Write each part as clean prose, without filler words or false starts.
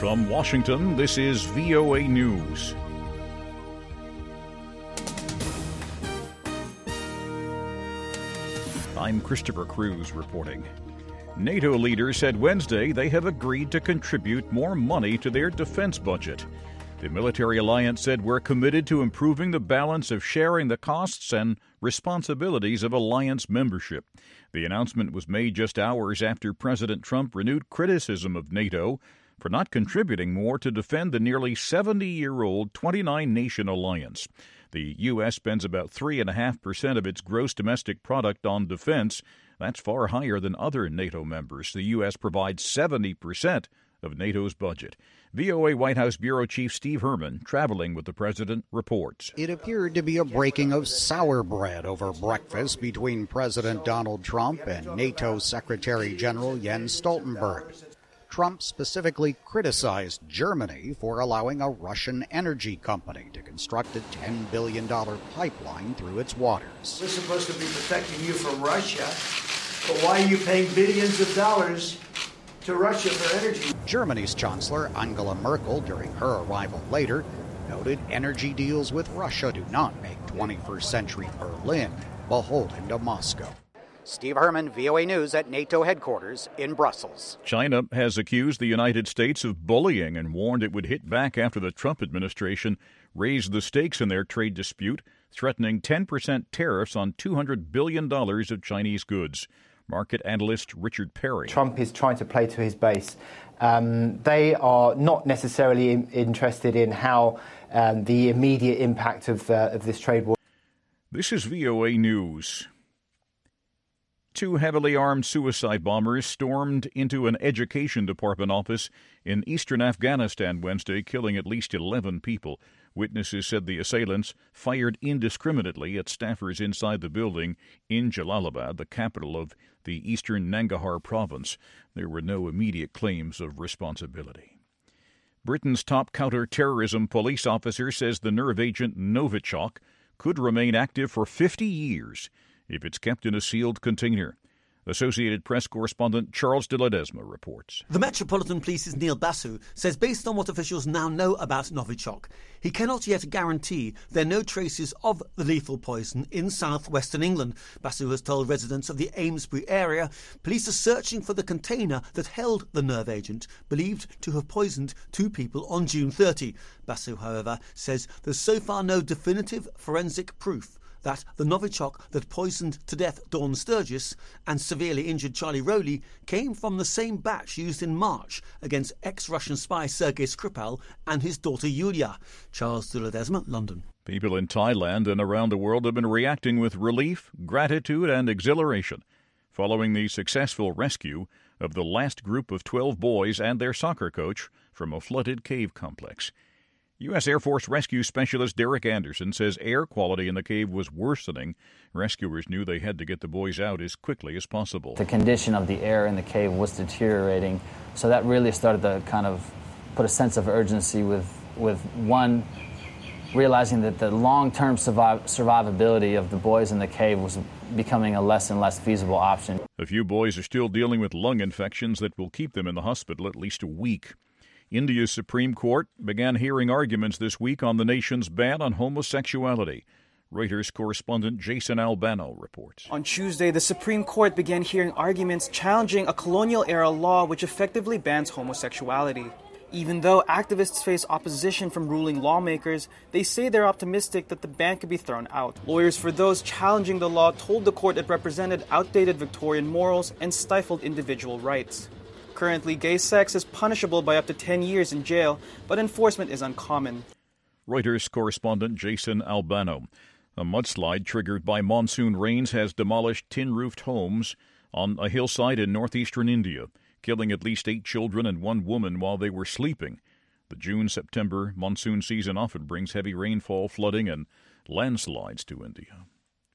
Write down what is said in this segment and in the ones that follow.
From Washington, this is VOA News. I'm Christopher Cruz reporting. NATO leaders said Wednesday they have agreed to contribute more money to their defense budget. The military alliance said we're committed to improving the balance of sharing the costs and responsibilities of alliance membership. The announcement was made just hours after President Trump renewed criticism of NATO for not contributing more to defend the nearly 70-year-old 29-nation alliance. The U.S. spends about 3.5% of its gross domestic product on defense. That's far higher than other NATO members. The U.S. provides 70% of NATO's budget. VOA White House Bureau Chief Steve Herman, traveling with the president, reports. It appeared to be a breaking of sour bread over breakfast between President Donald Trump and NATO Secretary General Jens Stoltenberg. Trump specifically criticized Germany for allowing a Russian energy company to construct a $10 billion pipeline through its waters. We're supposed to be protecting you from Russia, but why are you paying billions of dollars to Russia for energy? Germany's Chancellor Angela Merkel, during her arrival later, noted energy deals with Russia do not make 21st century Berlin beholden to Moscow. Steve Herman, VOA News at NATO headquarters in Brussels. China has accused the United States of bullying and warned it would hit back after the Trump administration raised the stakes in their trade dispute, threatening 10% tariffs on $200 billion of Chinese goods. Market analyst Richard Perry. Trump is trying to play to his base. They are not necessarily interested in how the immediate impact of this trade war. This is VOA News. Two heavily armed suicide bombers stormed into an education department office in eastern Afghanistan Wednesday, killing at least 11 people. Witnesses said the assailants fired indiscriminately at staffers inside the building in Jalalabad, the capital of the eastern Nangarhar province. There were no immediate claims of responsibility. Britain's top counter-terrorism police officer says the nerve agent Novichok could remain active for 50 years if it's kept in a sealed container. Associated Press correspondent Charles de Ledesma reports. The Metropolitan Police's Neil Basu says based on what officials now know about Novichok, he cannot yet guarantee there are no traces of the lethal poison in southwestern England. Basu has told residents of the Amesbury area police are searching for the container that held the nerve agent, believed to have poisoned two people on June 30. Basu, however, says there's so far no definitive forensic proof that the Novichok that poisoned to death Dawn Sturgis and severely injured Charlie Rowley came from the same batch used in March against ex-Russian spy Sergei Skripal and his daughter Yulia. Charles de Ledesma, London. People in Thailand and around the world have been reacting with relief, gratitude, and exhilaration following the successful rescue of the last group of 12 boys and their soccer coach from a flooded cave complex. U.S. Air Force rescue specialist Derek Anderson says air quality in the cave was worsening. Rescuers knew they had to get the boys out as quickly as possible. The condition of the air in the cave was deteriorating, so that really started to kind of put a sense of urgency with one, realizing that the long-term survivability of the boys in the cave was becoming a less and less feasible option. A few boys are still dealing with lung infections that will keep them in the hospital at least a week. India's Supreme Court began hearing arguments this week on the nation's ban on homosexuality. Reuters correspondent Jason Albano reports. On Tuesday, the Supreme Court began hearing arguments challenging a colonial-era law which effectively bans homosexuality. Even though activists face opposition from ruling lawmakers, they say they're optimistic that the ban could be thrown out. Lawyers for those challenging the law told the court it represented outdated Victorian morals and stifled individual rights. Currently, gay sex is punishable by up to 10 years in jail, but enforcement is uncommon. Reuters correspondent Jason Albano. A mudslide triggered by monsoon rains has demolished tin-roofed homes on a hillside in northeastern India, killing at least 8 children and 1 woman while they were sleeping. The June-September monsoon season often brings heavy rainfall, flooding, and landslides to India.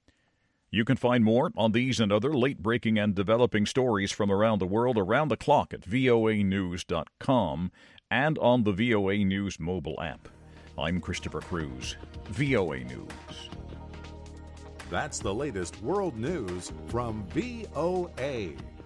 You can find more on these and other late-breaking and developing stories from around the world around the clock at voanews.com and on the VOA News mobile app. I'm Christopher Cruz, VOA News. That's the latest world news from VOA.